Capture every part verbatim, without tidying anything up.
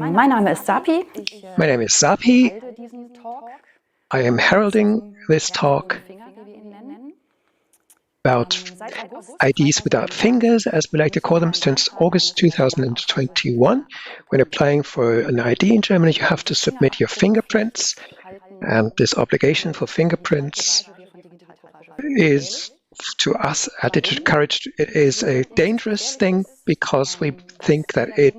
Mein Name ist Sapi. My name is Sapi. I am heralding this talk about I Ds without fingers, as we like to call them, since August two thousand twenty-one. When applying for an I D in Germany, you have to submit your fingerprints, and this obligation for fingerprints is, to us at Digital Courage, it is a dangerous thing because we think that it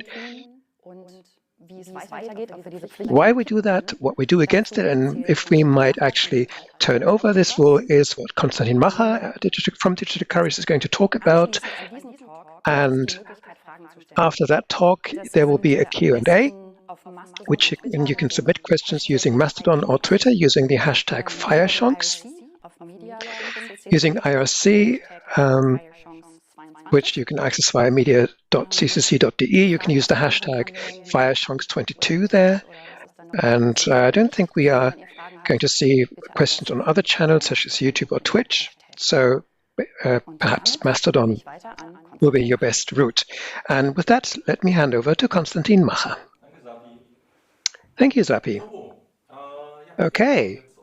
why we do that, what we do against it, and if we might actually turn over this rule is what Konstantin Macher from Digital Courage is going to talk about. And after that talk, there will be a Q and A, which you can, you can submit questions using Mastodon or Twitter using the hashtag Feierchance, using I R C, um, which you can access via media dot c c c dot d e. You can use the hashtag Feierchance twenty-two there. And uh, I don't think we are going to see questions on other channels such as YouTube or Twitch. So uh, perhaps Mastodon will be your best route. And with that, let me hand over to Konstantin Macher. Thank you, Sapi. Okay.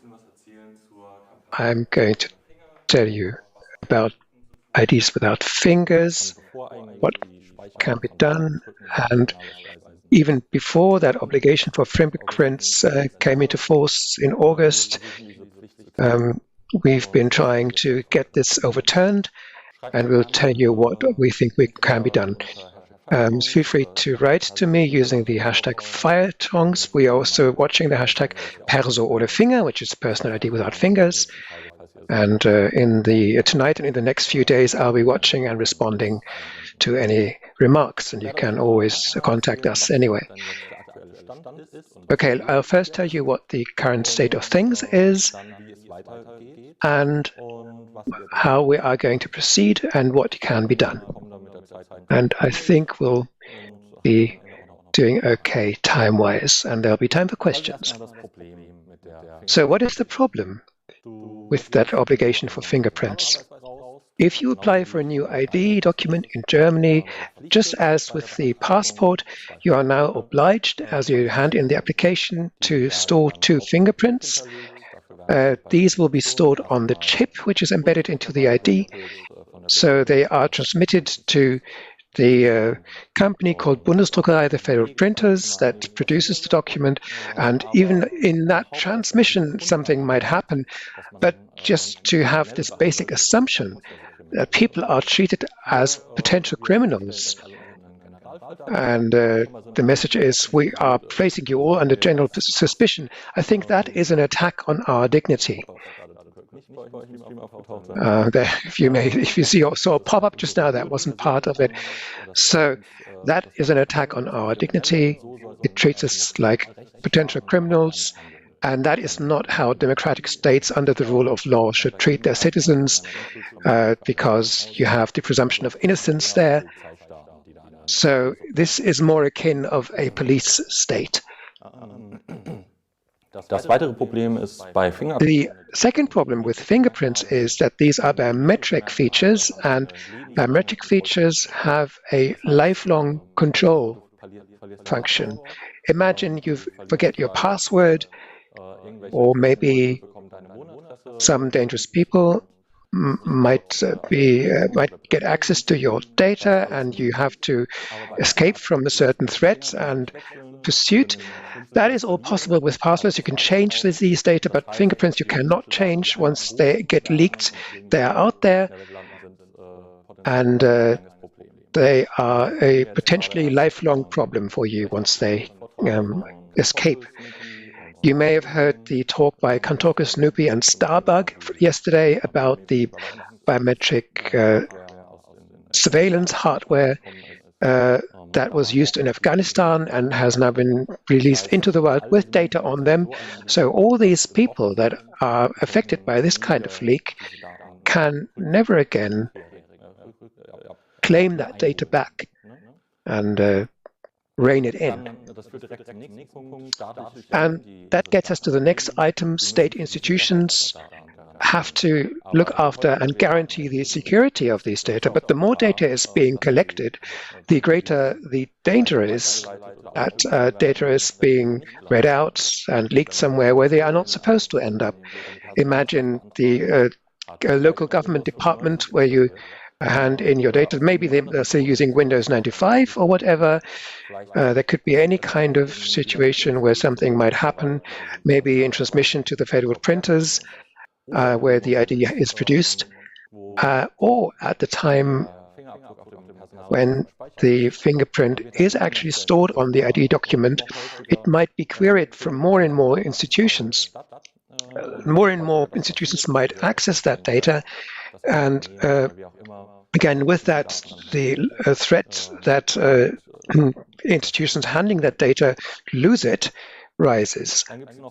I'm going to tell you about I Ds without fingers, what can be done, and even before that obligation for fingerprints uh, came into force in August, um, we've been trying to get this overturned, and we'll tell you what we think we can be done. Um, feel free to write to me using the hashtag Feierchance. We are also watching the hashtag Perso ohne Finger, which is personal I D without fingers. And uh, in the uh, tonight and in the next few days, I'll be watching and responding to any remarks, and you can always contact us anyway. Okay, I'll first tell you what the current state of things is and how we are going to proceed and what can be done. And I think we'll be doing okay time-wise, and there'll be time for questions. So what is the problem with that obligation for fingerprints? If you apply for a new I D document in Germany, just as with the passport, you are now obliged, as you hand in the application, to store two fingerprints. Uh, these will be stored on the chip, which is embedded into the I D. So they are transmitted to the uh, company called Bundesdruckerei, the Federal Printers, that produces the document. And even in that transmission, something might happen. But just to have this basic assumption that people are treated as potential criminals, and uh, the message is, we are placing you all under general suspicion, I think that is an attack on our dignity. Uh, there, if you may, if you see saw a pop-up just now, that wasn't part of it. So that is an attack on our dignity. It treats us like potential criminals, and that is not how democratic states under the rule of law should treat their citizens, uh, because you have the presumption of innocence there. So this is more akin of a police state. The second problem with fingerprints is that these are biometric features, and biometric features have a lifelong control function. Imagine you forget your password, or maybe some dangerous people might uh, be uh, might get access to your data, and you have to escape from a certain threat and pursuit. That is all possible with passwords. You can change these data, but fingerprints you cannot change. Once they get leaked, they are out there, and uh, they are a potentially lifelong problem for you once they um, escape. You may have heard the talk by Kantoku, Snoopy, and Starbug yesterday about the biometric uh, surveillance hardware uh, that was used in Afghanistan and has now been released into the world with data on them. So all these people that are affected by this kind of leak can never again claim that data back and uh, rein it in. And that gets us to the next item, state institutions. have to look after and guarantee the security of these data. But the more data is being collected, the greater the danger is that uh, data is being read out and leaked somewhere where they are not supposed to end up. Imagine the uh, local government department where you hand in your data. Maybe they're say using Windows ninety-five or whatever. Uh, there could be any kind of situation where something might happen, maybe in transmission to the federal printers uh, where the I D is produced, uh, or at the time when the fingerprint is actually stored on the I D document, it might be queried from more and more institutions. Uh, more and more institutions might access that data, and uh, again, with that, the uh, threat that uh, institutions handling that data lose it rises.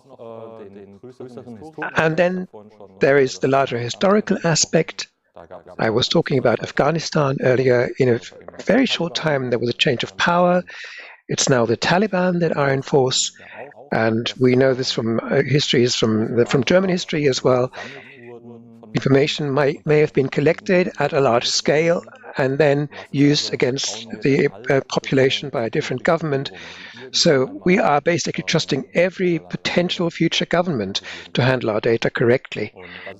And then there is the larger historical aspect. I was talking about Afghanistan earlier. In a very short time, there was a change of power. It's now the Taliban that are in force. And we know this from uh, histories from, from German history as well. Information might, may have been collected at a large scale and then used against the uh, population by a different government. So we are basically trusting every potential future government to handle our data correctly.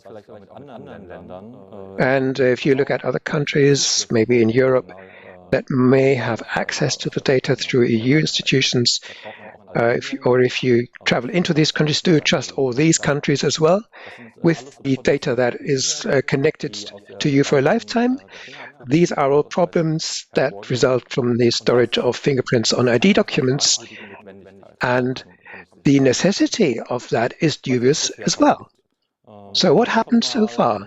And if you look at other countries, maybe in Europe, that may have access to the data through E U institutions, uh, if, or if you travel into these countries, do you trust all these countries as well with the data that is uh, connected to you for a lifetime? These are all problems that result from the storage of fingerprints on I D documents, and the necessity of that is dubious as well. So what happened so far?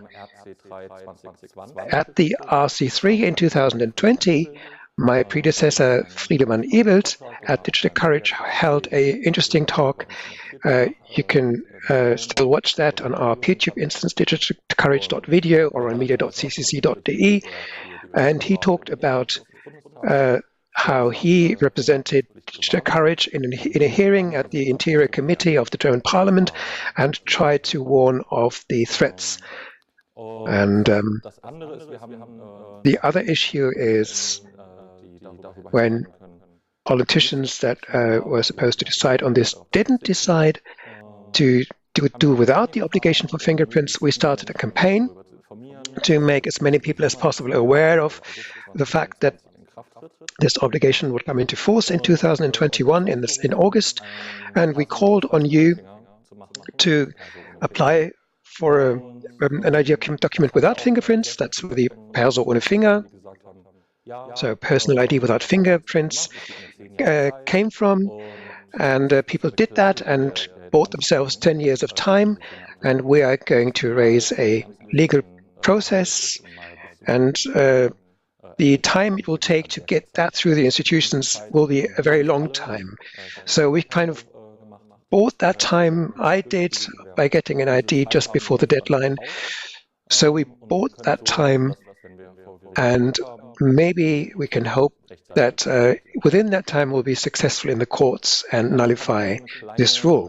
At the R C three in two thousand twenty, my predecessor, Friedemann Ebelt, at Digital Courage, held an interesting talk. Uh, you can uh, still watch that on our PeerTube instance, digital courage dot video, or on media dot c c c dot d e. And he talked about uh, how he represented Digital Courage in, an, in a hearing at the Interior Committee of the German Parliament and tried to warn of the threats. And um, the other issue is when politicians that uh, were supposed to decide on this didn't decide to do, do without the obligation for fingerprints, we started a campaign to make as many people as possible aware of the fact that this obligation would come into force in two thousand twenty-one in, this, in August, and we called on you to apply for a, um, an I D document without fingerprints. That's the Perso ohne Finger, so personal I D without fingerprints, uh, came from, and uh, people did that and bought themselves ten years of time, and we are going to raise a legal process, and uh, the time it will take to get that through the institutions will be a very long time. So we kind of bought that time. I did by getting an I D just before the deadline. So we bought that time, and maybe we can hope that uh, within that time we'll be successful in the courts and nullify this rule.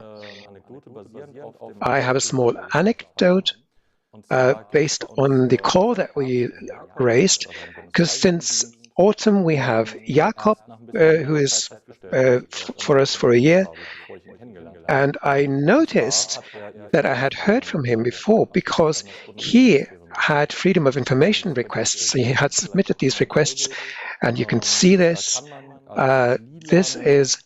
I have a small anecdote uh, based on the call that we raised, because since autumn we have Jakob, uh, who is uh, for us for a year, and I noticed that I had heard from him before because he had freedom of information requests. He had submitted these requests, and you can see this. Uh, this is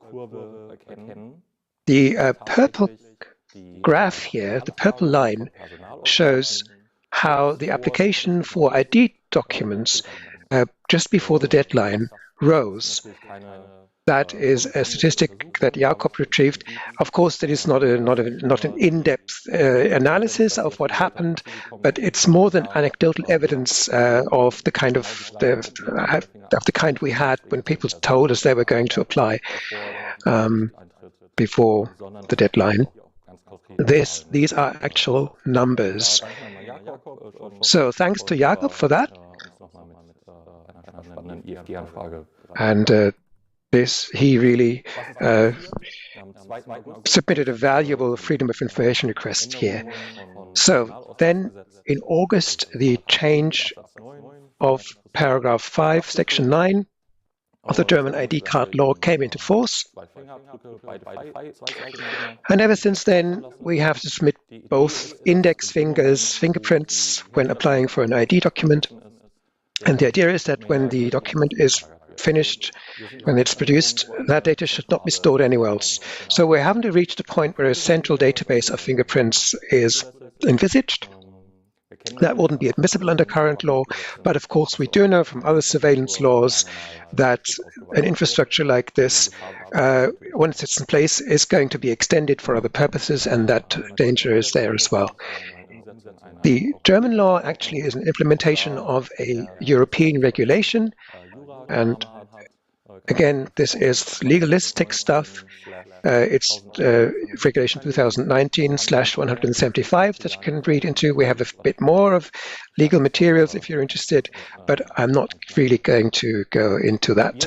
the uh, purple graph here, the purple line, shows how the application for I D documents uh, just before the deadline rose. That is a statistic that Jakob retrieved. Of course, that is not a not a not an in-depth uh, analysis of what happened, but it's more than anecdotal evidence uh, of the kind of the of the kind we had when people told us they were going to apply um, before the deadline. This these are actual numbers. So thanks to Jakob for that. And uh, this, he really uh, submitted a valuable freedom of information request here. So then in August, the change of paragraph five, section nine of the German I D card law came into force. And ever since then, we have to submit both index fingers, fingerprints when applying for an I D document. And the idea is that when the document is finished, when it's produced, that data should not be stored anywhere else. So we haven't reached a point where a central database of fingerprints is envisaged. That wouldn't be admissible under current law, but of course we do know from other surveillance laws that an infrastructure like this, uh, once it's in place, is going to be extended for other purposes, and that danger is there as well. The German law actually is an implementation of a European regulation, and again, this is legalistic stuff. Uh, it's uh, Regulation two thousand nineteen slash one seventy-five that you can read into. We have a bit more of legal materials if you're interested, but I'm not really going to go into that.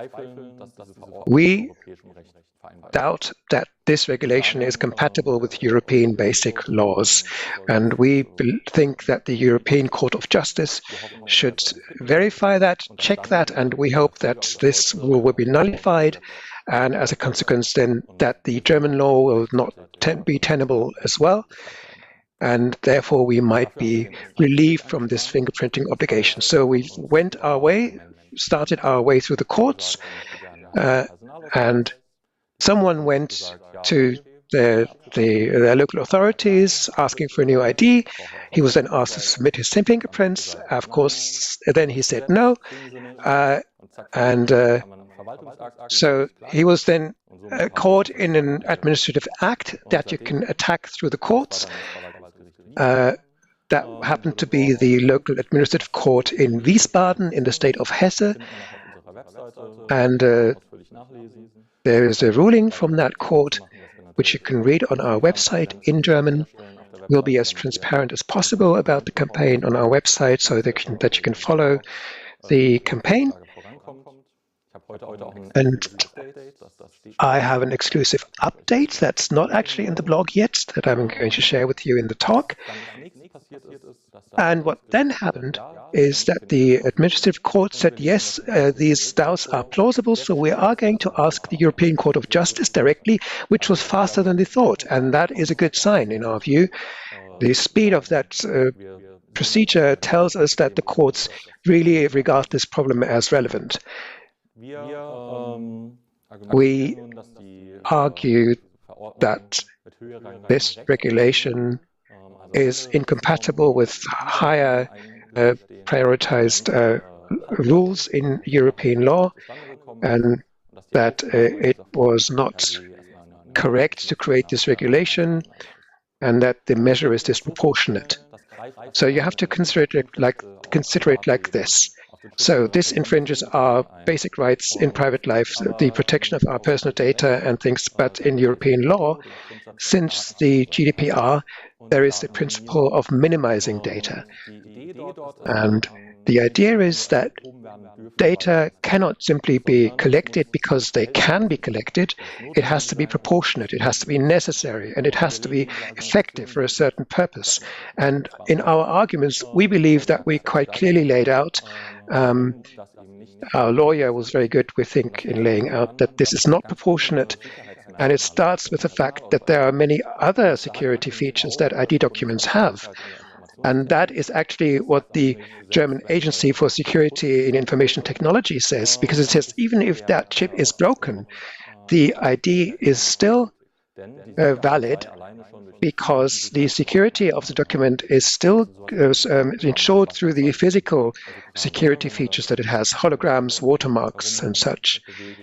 We doubt that this regulation is compatible with European basic laws, and we think that the European Court of Justice should verify that, check that, and we hope that this rule will be nullified, and as a consequence then that the German law will not ten be tenable as well, and therefore we might be relieved from this fingerprinting obligation. So we went our way, started our way through the courts, uh, and someone went to the, the, their local authorities asking for a new I D. He was then asked to submit his fingerprints. Of course, then he said no. Uh, and uh, so he was then uh, caught in an administrative act that you can attack through the courts. Uh, that happened to be the local administrative court in Wiesbaden in the state of Hesse. And uh, there is a ruling from that court, which you can read on our website in German. We'll be as transparent as possible about the campaign on our website so that, can, that you can follow the campaign. And I have an exclusive update that's not actually in the blog yet that I'm going to share with you in the talk. And what then happened is that the administrative court said, yes, uh, these doubts are plausible, so we are going to ask the European Court of Justice directly, which was faster than they thought. And that is a good sign in our view. The speed of that uh, procedure tells us that the courts really regard this problem as relevant. We argue that this regulation is incompatible with higher uh, prioritized uh, rules in European law, and that uh, it was not correct to create this regulation, and that the measure is disproportionate. So you have to consider it like, consider it like this. So this infringes our basic rights in private life, the protection of our personal data and things, but in European law, since the G D P R, there is the principle of minimizing data. And the idea is that data cannot simply be collected because they can be collected. It has to be proportionate, it has to be necessary, and it has to be effective for a certain purpose. And in our arguments, we believe that we quite clearly laid out, um, our lawyer was very good, we think, in laying out that this is not proportionate. And it starts with the fact that there are many other security features that I D documents have. And that is actually what the German Agency for Security in Information Technology says, because it says even if that chip is broken, the I D is still uh, valid because the security of the document is still uh, um, ensured through the physical security features that it has, holograms, watermarks, and such.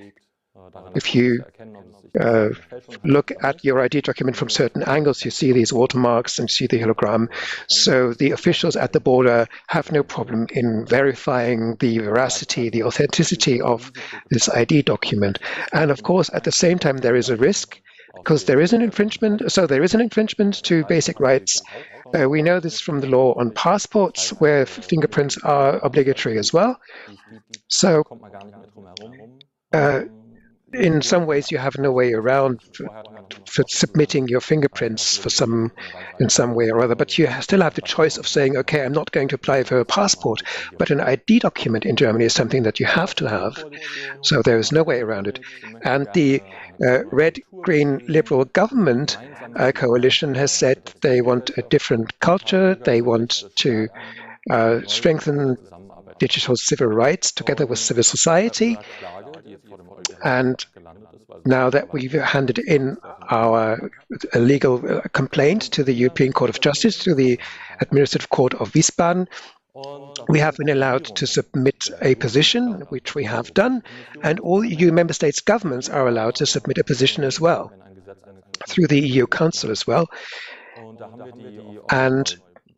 If you uh, look at your I D document from certain angles, you see these watermarks and see the hologram. So the officials at the border have no problem in verifying the veracity, the authenticity of this I D document. And of course, at the same time, there is a risk because there is an infringement. So there is an infringement to basic rights. Uh, we know this from the law on passports, where fingerprints are obligatory as well. So uh, in some ways you have no way around for, for submitting your fingerprints for some in some way or other, but you still have the choice of saying, okay, I'm not going to apply for a passport, but an I D document in Germany is something that you have to have. So there is no way around it. And the uh, red, green, liberal government uh, coalition has said they want a different culture. They want to uh, strengthen digital civil rights together with civil society. And now that we've handed in our legal complaint to the European Court of Justice, to the Administrative Court of Wiesbaden, we have been allowed to submit a position, which we have done, and all E U member states' governments are allowed to submit a position as well, through the E U Council as well. And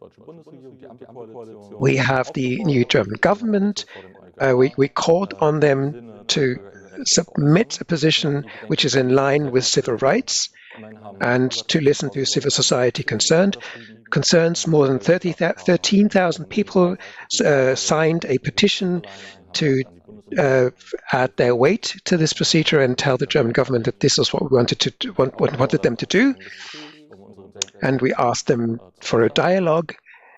we have the new German government. Uh, we, we called on them to submit a position which is in line with civil rights and to listen to civil society concerned. Concerns. More than thirteen thousand people uh, signed a petition to uh, add their weight to this procedure and tell the German government that this is what we wanted to do, want, wanted them to do. And we asked them for a dialogue.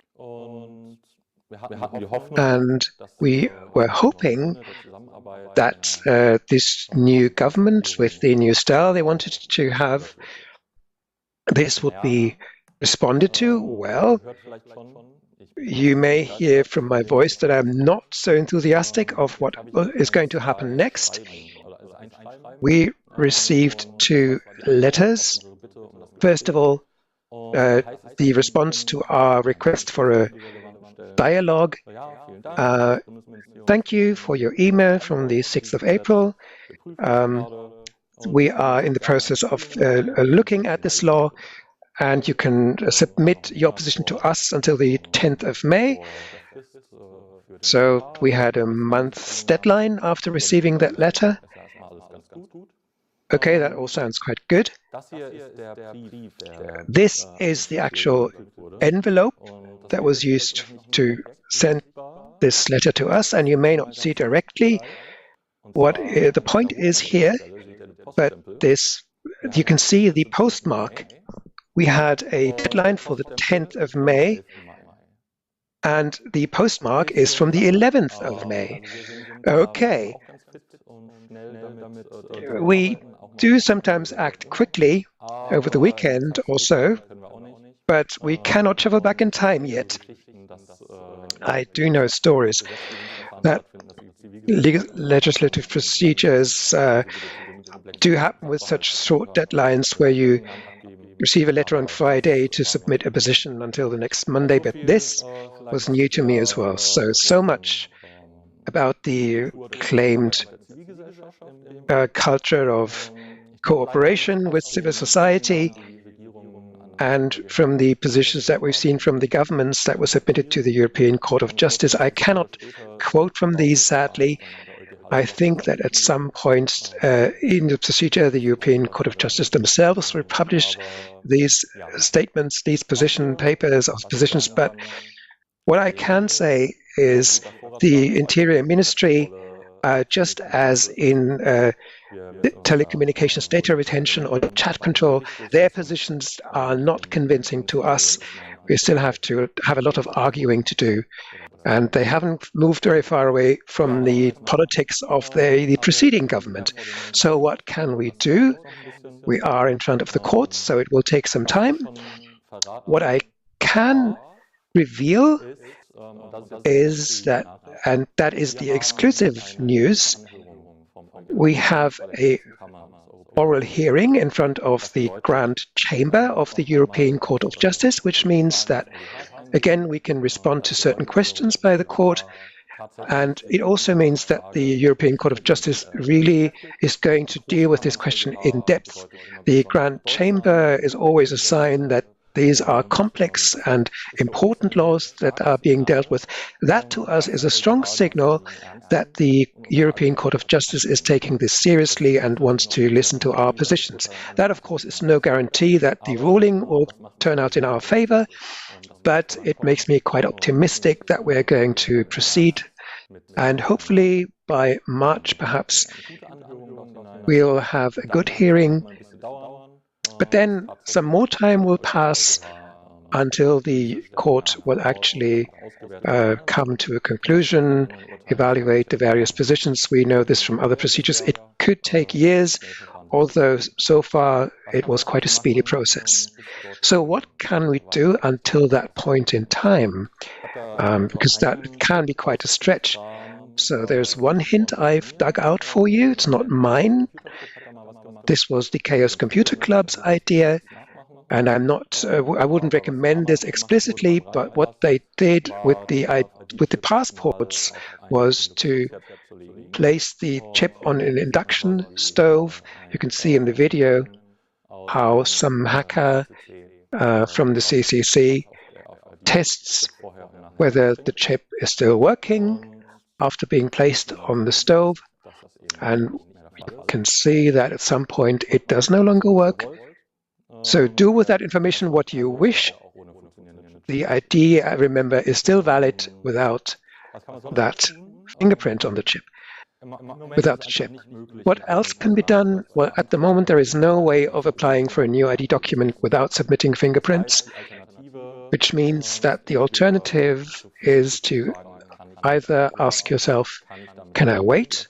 And we were hoping that uh, this new government, with the new style they wanted to have, this would be responded to well. You may hear from my voice that I'm not so enthusiastic of what is going to happen next. We received two letters. First of all, uh, the response to our request for a dialogue. Uh, thank you for your email from the sixth of April. Um, we are in the process of uh, looking at this law, and you can submit your position to us until the tenth of May. So we had a month's deadline after receiving that letter. Okay, that all sounds quite good. This is the actual envelope that was used to send this letter to us, and you may not see directly what uh, the point is here, but this, you can see the postmark. We had a deadline for the tenth of May, and the postmark is from the eleventh of May. Okay. We do sometimes act quickly over the weekend or so, but we cannot travel back in time yet. I do know stories that legal, legislative procedures uh, do happen with such short deadlines where you receive a letter on Friday to submit a position until the next Monday, but this was new to me as well. So, so much about the claimed uh, culture of cooperation with civil society, and from the positions that we've seen from the governments that were submitted to the European Court of Justice. I cannot quote from these, sadly. I think that at some point uh, in the procedure, the European Court of Justice themselves will publish these statements, these position papers of positions. But what I can say is the Interior Ministry, uh, just as in uh, telecommunications data retention or chat control, their positions are not convincing to us. We still have to have a lot of arguing to do. And they haven't moved very far away from the politics of the, the preceding government. So what can we do? We are in front of the courts, so it will take some time. What I can reveal is that, and that is the exclusive news, we have a oral hearing in front of the Grand Chamber of the European Court of Justice, which means that again, we can respond to certain questions by the court, and it also means that the European Court of Justice really is going to deal with this question in depth. The Grand Chamber is always a sign that these are complex and important laws that are being dealt with. That to us is a strong signal that the European Court of Justice is taking this seriously and wants to listen to our positions. That, of course, is no guarantee that the ruling will turn out in our favor, but it makes me quite optimistic that we're going to proceed and hopefully by March, perhaps, we'll have a good hearing, but then some more time will pass until the court will actually uh, come to a conclusion, evaluate the various positions. We know this from other procedures. It could take years, although so far it was quite a speedy process. So what can we do until that point in time? Um, because that can be quite a stretch. So there's one hint I've dug out for you. It's not mine. This was the Chaos Computer Club's idea. And I'm not, uh, I wouldn't recommend this explicitly, but what they did with the with the passports was to place the chip on an induction stove. You can see in the video how some hacker uh, from the C C C tests whether the chip is still working after being placed on the stove. And you can see that at some point it does no longer work. So do with that information what you wish. The I D, I remember, is still valid without that fingerprint on the chip, without the chip. What else can be done? Well, at the moment, there is no way of applying for a new I D document without submitting fingerprints, which means that the alternative is to either ask yourself, can I wait?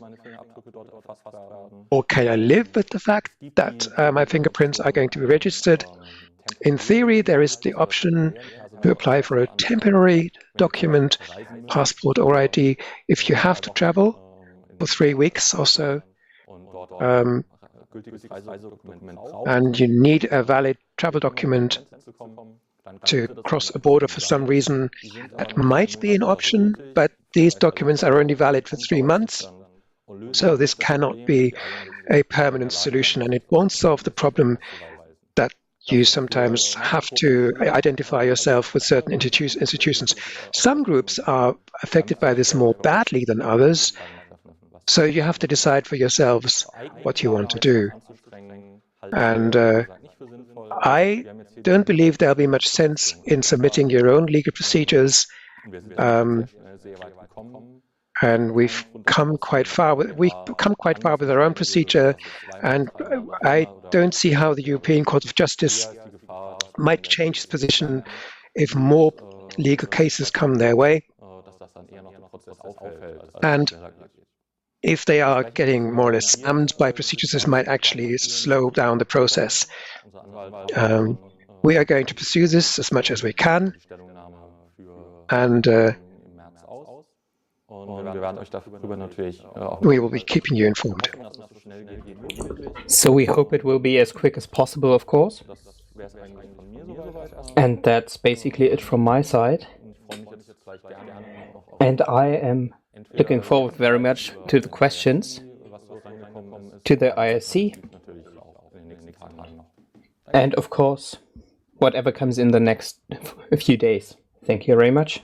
Or can I live with the fact that uh, my fingerprints are going to be registered? In theory, there is the option to apply for a temporary document, passport or I D, if you have to travel for three weeks or so, um, and you need a valid travel document to cross a border for some reason. That might be an option, but these documents are only valid for three months. So this cannot be a permanent solution, and it won't solve the problem that you sometimes have to identify yourself with certain institu institutions. Some groups are affected by this more badly than others, so you have to decide for yourselves what you want to do. And uh, I don't believe there'll be much sense in submitting your own legal procedures. Um, And we've come quite far with we've come quite far with our own procedure, and I don't see how the European Court of Justice might change its position if more legal cases come their way. And if they are getting more or less spammed by procedures, this might actually slow down the process. Um, we are going to pursue this as much as we can, and uh, we will be keeping you informed. So we hope it will be as quick as possible, of course. And that's basically it from my side. And I am looking forward very much to the questions, to the I S C, and of course, whatever comes in the next few days. Thank you very much.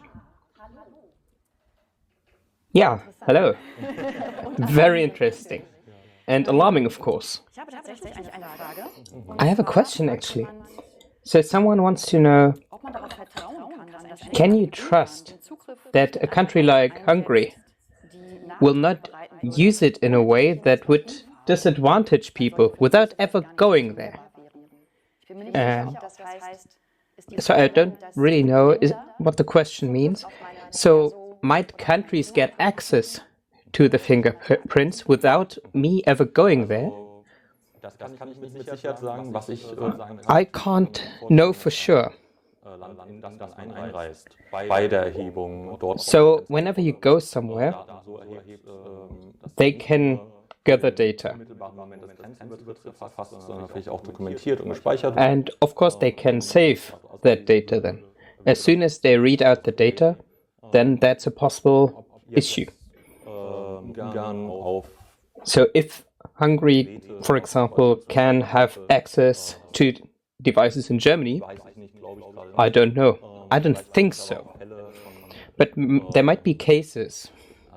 Yeah, hello. Very interesting. And alarming, of course. I have a question, actually. So someone wants to know, can you trust that a country like Hungary will not use it in a way that would disadvantage people without ever going there? Uh, so I don't really know is, what the question means. So might countries get access to the fingerprints without me ever going there? I can't know for sure. So whenever you go somewhere, they can gather data. And of course they can save that data then. As soon as they read out the data, then that's a possible issue. So if Hungary, for example, can have access to devices in Germany, I don't know. I don't think so. But m there might be cases.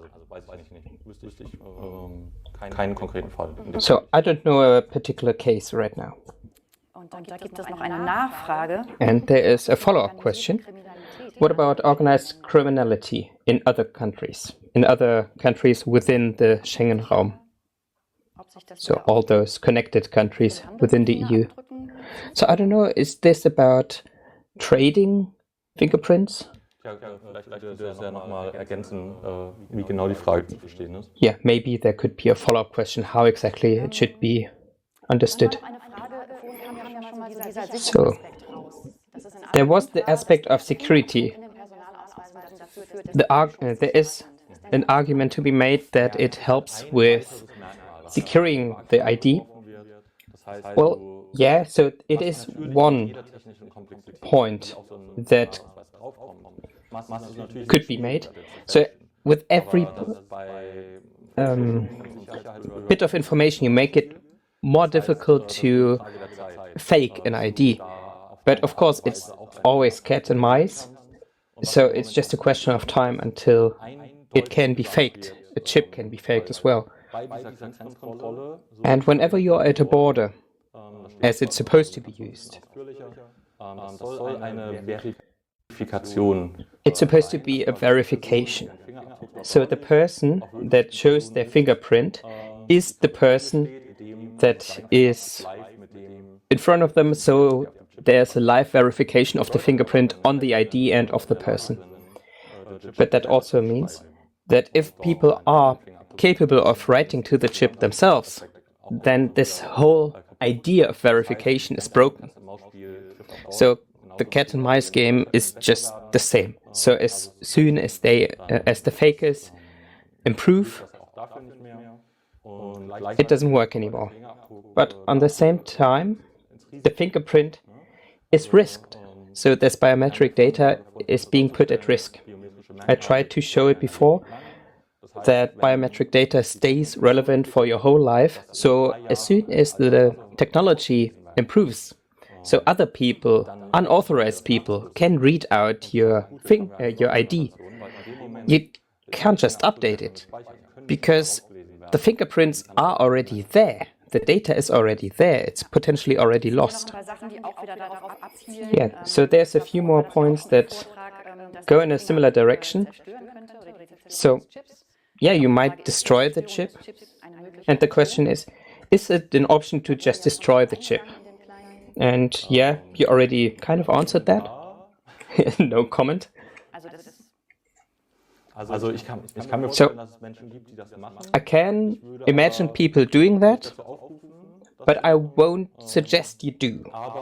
So I don't know a particular case right now. And there is a follow-up question. What about organized criminality in other countries, in other countries within the Schengen Raum. So all those connected countries within the E U. So I don't know, is this about trading fingerprints? Yeah, maybe there could be a follow-up question how exactly it should be understood. So there was the aspect of security. The arg uh, there is an argument to be made that it helps with securing the I D. Well, yeah, so it is one point that could be made. So with every um, bit of information, you make it more difficult to fake an I D. But of course, it's always cat and mice. So it's just a question of time until it can be faked. A chip can be faked as well. And whenever you're at a border, as it's supposed to be used, it's supposed to be a verification. So the person that shows their fingerprint is the person that is in front of them, so there's a live verification of the fingerprint on the I D and of the person. But that also means that if people are capable of writing to the chip themselves, then this whole idea of verification is broken. So the cat and mice game is just the same. So as soon as they, uh, as the fakers improve, it doesn't work anymore. But on the same time, the fingerprint is risked. So this biometric data is being put at risk. I tried to show it before, that biometric data stays relevant for your whole life. So as soon as the technology improves, so other people, unauthorized people, can read out your thing, uh, your I D, you can't just update it, because the fingerprints are already there. The data is already there. It's potentially already lost. Yeah, so there's a few more points that go in a similar direction. So, yeah, you might destroy the chip. And the question is, is it an option to just destroy the chip? And yeah, you already kind of answered that. No comment. So, I can imagine people doing that, but I won't suggest you do.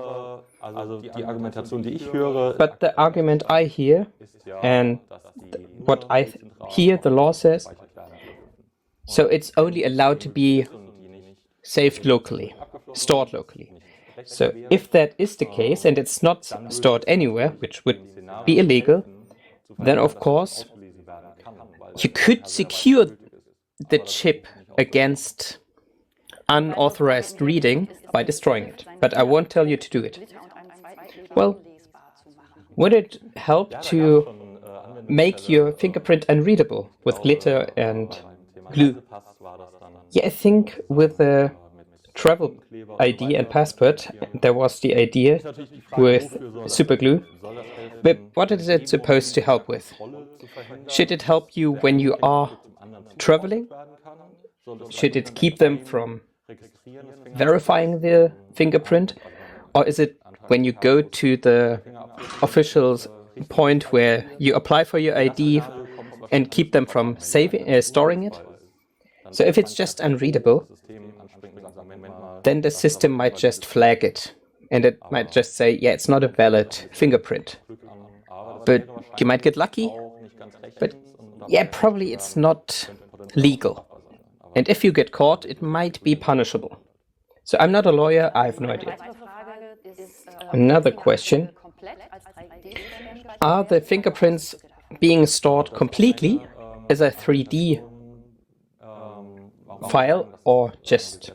But the argument I hear, and what I hear the law says, so it's only allowed to be saved locally, stored locally. So if that is the case, and it's not stored anywhere, which would be illegal, then of course you could secure the chip against unauthorized reading by destroying it, but I won't tell you to do it. Well, would it help to make your fingerprint unreadable with glitter and glue? Yeah, I think with the travel I D and passport, there was the idea with super glue. But what is it supposed to help with? Should it help you when you are traveling? Should it keep them from verifying the fingerprint? Or is it when you go to the official point where you apply for your I D and keep them from saving, uh, storing it? So if it's just unreadable, then the system might just flag it. And it might just say, yeah, it's not a valid fingerprint. But you might get lucky. But yeah, probably it's not legal. And if you get caught, it might be punishable. So I'm not a lawyer, I have no idea. Another question. Are the fingerprints being stored completely as a three D file or just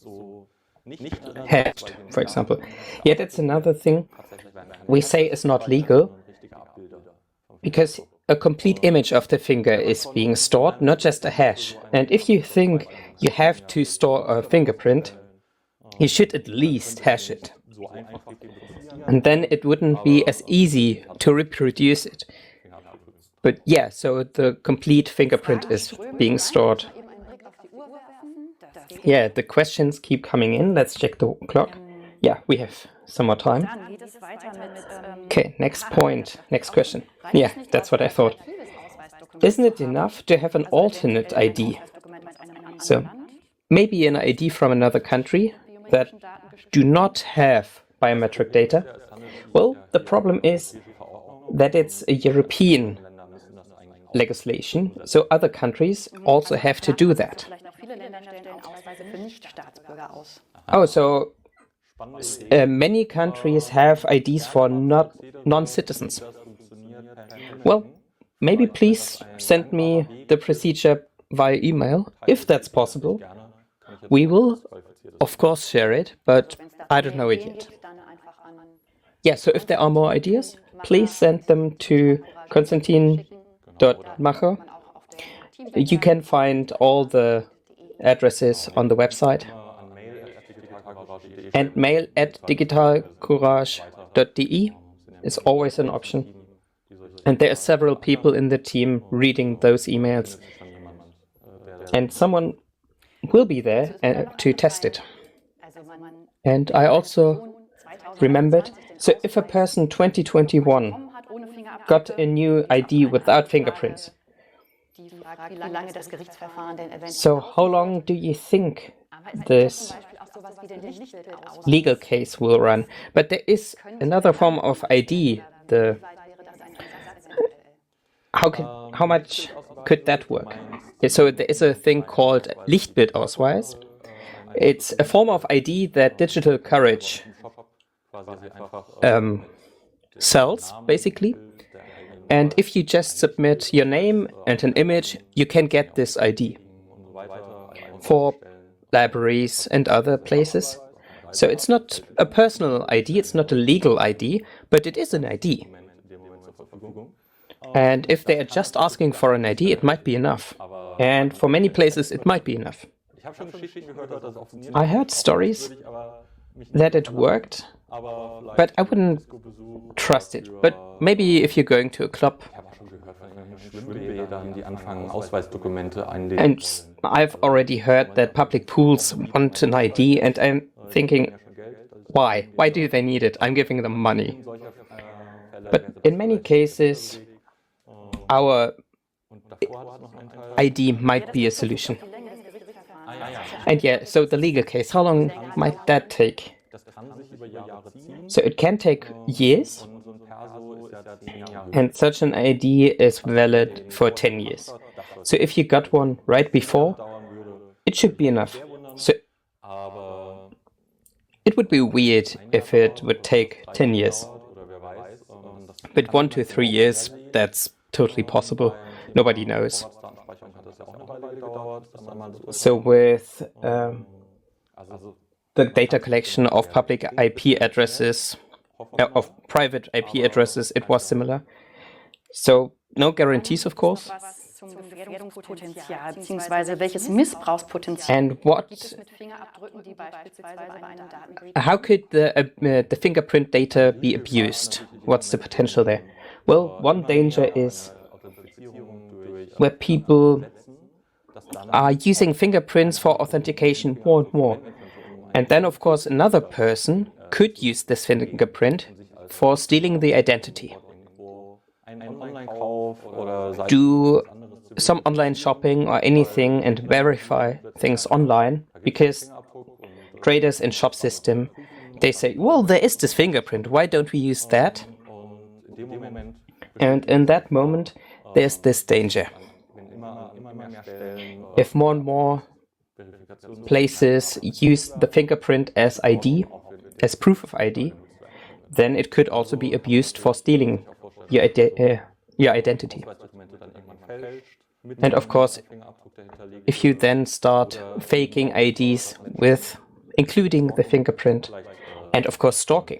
hashed, for example? Yeah, that's another thing we say is not legal, because a complete image of the finger is being stored, not just a hash. And if you think you have to store a fingerprint, you should at least hash it. And then it wouldn't be as easy to reproduce it. But yeah, so the complete fingerprint is being stored. Yeah, the questions keep coming in. Let's check the clock. Yeah, we have some more time. Okay, next point, next question. Yeah, that's what I thought. Isn't it enough to have an alternate I D? So maybe an I D from another country that do not have biometric data. Well, the problem is that it's a European legislation, so other countries also have to do that. Oh, so uh, many countries have I Ds for not non-citizens. Well, maybe please send me the procedure via email, if that's possible. We will, of course, share it, but I don't know it yet. Yeah, so if there are more ideas, please send them to konstantin dot macher. You can find all the addresses on the website. And mail at digitalcourage dot de is always an option. And there are several people in the team reading those emails. And someone will be there uh, to test it. And I also remembered, so if a person twenty twenty-one got a new I D without fingerprints, so how long do you think this legal case will run? But there is another form of I D. The how could how much could that work? So there is a thing called Lichtbildausweis. It's a form of I D that Digital Courage um, sells, basically. And if you just submit your name and an image, you can get this I D for libraries and other places. So it's not a personal I D, it's not a legal I D, but it is an I D. And if they are just asking for an I D, it might be enough. And for many places, it might be enough. I heard stories that it worked, but I wouldn't trust it. But maybe if you're going to a club. And I've already heard that public pools want an I D, and I'm thinking, why? Why do they need it? I'm giving them money. But in many cases, our I D might be a solution. And yeah, so the legal case, how long might that take? So it can take years, and such an I D is valid for ten years. So if you got one right before, it should be enough. So it would be weird if it would take ten years. But one to three years, that's totally possible. Nobody knows. So with um, the data collection of public I P addresses, uh, of private I P addresses, it was similar. So no guarantees, of course. And what? How could the uh, the fingerprint data be abused? What's the potential there? Well, one danger is where people are using fingerprints for authentication more and more. And then, of course, another person could use this fingerprint for stealing the identity. Do some online shopping or anything and verify things online, because traders in shop system, they say, well, there is this fingerprint, why don't we use that? And in that moment, there's this danger. If more and more places use the fingerprint as I D, as proof of I D, then it could also be abused for stealing your, ide uh, your identity. And of course, if you then start faking I Ds with including the fingerprint, and of course stalking.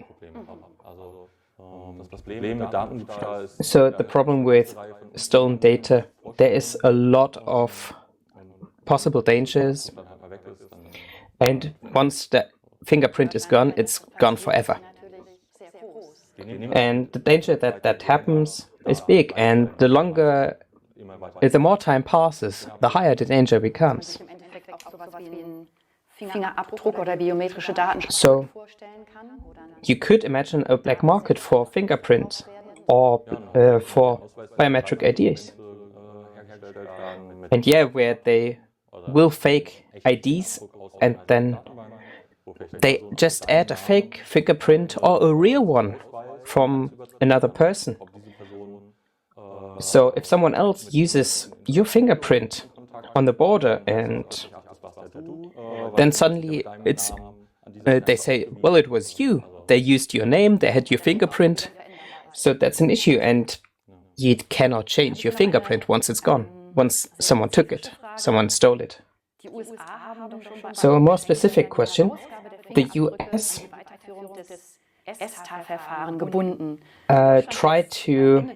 So the problem with stolen data, there is a lot of possible dangers, and once the fingerprint is gone, it's gone forever. And the danger that that happens is big, and the longer, the more time passes, the higher the danger becomes. So you could imagine a black market for fingerprints or uh, for biometric I Ds. And yeah, where they will fake I Ds and then they just add a fake fingerprint or a real one from another person. So if someone else uses your fingerprint on the border and then suddenly it's uh, they say, well, it was you. They used your name, they had your fingerprint. So that's an issue, and you cannot change your fingerprint once it's gone, once someone took it, someone stole it. So a more specific question, the U S uh, tried to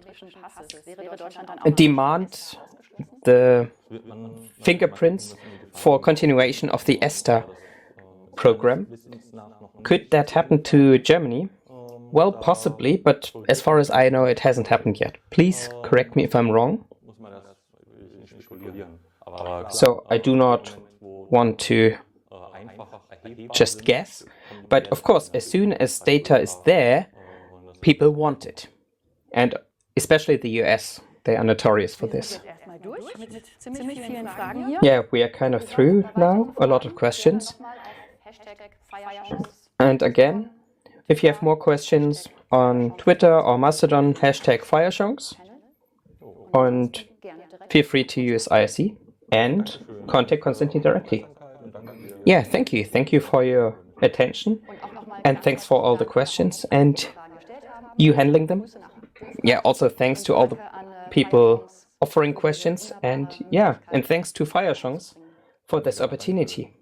demand the fingerprints for continuation of the ESTA program. Could that happen to Germany? Well, possibly, but as far as I know, it hasn't happened yet. Please correct me if I'm wrong. So I do not want to just guess, but of course, as soon as data is there, people want it. And especially the U S, they are notorious for this. Yeah, we are kind of through now, a lot of questions. And again, if you have more questions on Twitter or Mastodon, hashtag Firechance, and feel free to use I R C and contact Konstantin directly. Yeah, thank you. Thank you for your attention, and thanks for all the questions and you handling them. Yeah, also thanks to all the people offering questions, and yeah, and thanks to Firechance for this opportunity.